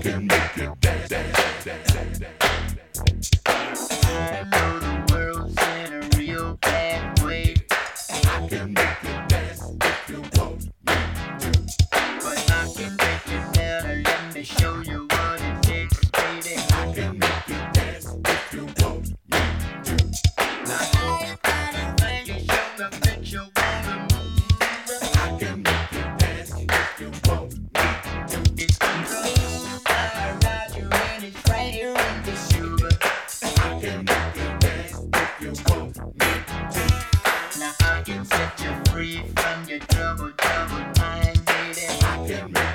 can make you dance, dance, dance, dance, dance. I know the world's in a real bad way. I can make you dance if you want me to. But I can break it down and let me show you what it takes, baby. I can make you dance if you want me to. Now everybody think you show me that you wanna move. I can make you dance if you want me to. It's control, I ride you and it's right here in the shoe. I can make you dance if you want me to. Now I can set you free from your trouble, trouble mind, baby. I can make